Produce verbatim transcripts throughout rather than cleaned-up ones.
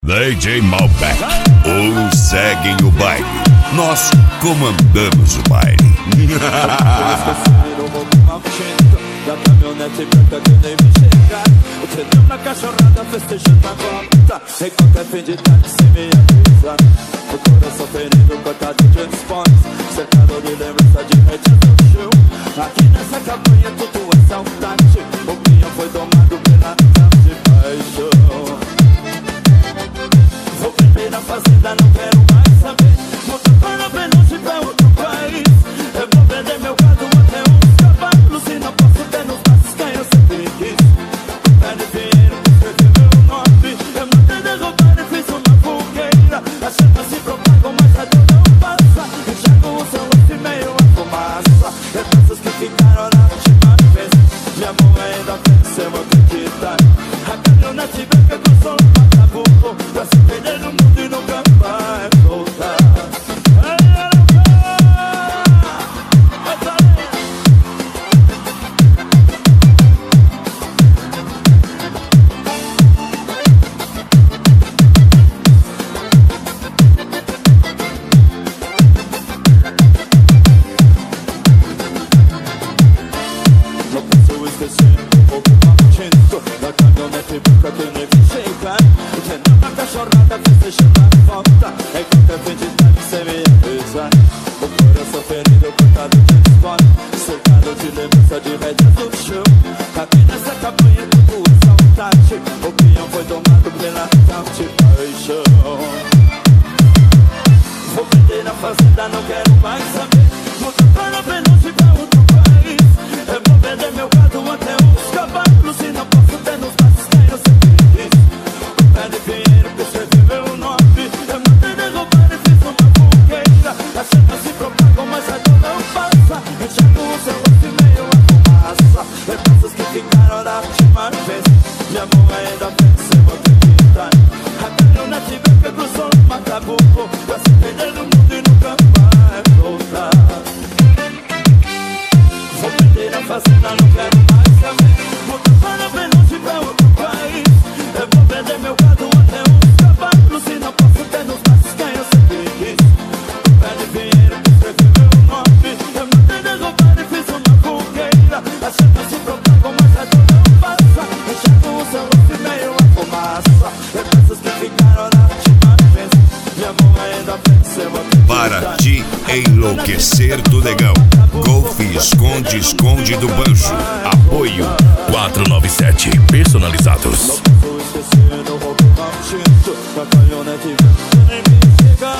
D J Malbec, ou seguem o baile, nós comandamos o baile. Da caminhonete branca que nem me chegar, o trenão na cachorrada festejando a volta. Em qualquer fim de tarde sem me avisa, o coração ferido, cortado de response, cercado de lembrança de rédeas no chão. Aqui nessa campanha tudo é saudade, o pinhão foi domado pela de paixão. Vou beber na fazenda, não quero mais saber, vou para bem longe pra outro país. Eu vou vender meu gado até uns cavalos e não posso ter nos braços quem eu sempre quis. Pede dinheiro pra escrever meu nome, eu mandei derrubar e fiz uma fogueira. As chamas se propagam, mas a dor não passa. Enxergo o seu rosto e meio a fumaça. Lembranças que ficaram na última vez. Minha mão ainda pensa, eu vou acreditar. A caminhonete branca com som mata-burro, pra se perder no mundo e nunca vai voltar. Não posso esquecer um pouco maldito da caminhonete branca que nem me chega. O trenão na cachorrada festejando a volta. É qualquer fim de tarde sem me avisar, o coração ferido, cortado de desfone, cercado de lembrança de rédeas no chão. Aqui nessa campanha tudo é saudade, o pinhão foi tomado pela tal de paixão. Vou vender na fazenda, não quero mais saber, vou para bem longe pra outro país. Eu vou vender meu gado até uns cavalos e não posso ter nos braços quem eu sempre quis. Pede dinheiro pra escrever meu nome, eu mandei derrubar e fiz uma fogueira. As chamas se propagam, mas a dor não passa. Enxergo o seu rosto e meio a fumaça. Lembranças que ficaram da última vez. Minha mão ainda pensa, eu vou acreditar. A caminhonete branca cruzou o mata-burro, pra se perder no mundo e nunca vai voltar. Vou vender na fazenda, não quero mais saber, vou para bem longe pra outro país. Eu vou vender meu gado até uns cavalos e não posso ter nos braços quem eu sempre quis. Pede dinheiro pra escrever meu nome, eu mandei derrubar e fiz uma fogueira. As chamas se propagam, mas a dor não passa. Enxergo o seu rosto e meio a fumaça. Lembranças que ficaram na última vez. Minha mão ainda pensa, eu vou acreditar. Para te enlouquecer do negão, Golf Esconde Esconde do Banjo. Apoio quatrocentos e noventa e sete personalizados. Não posso esquecer do roubo maldito da caminhonete branca que nem me chega.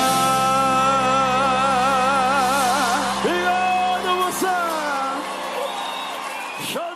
Obrigado, moça!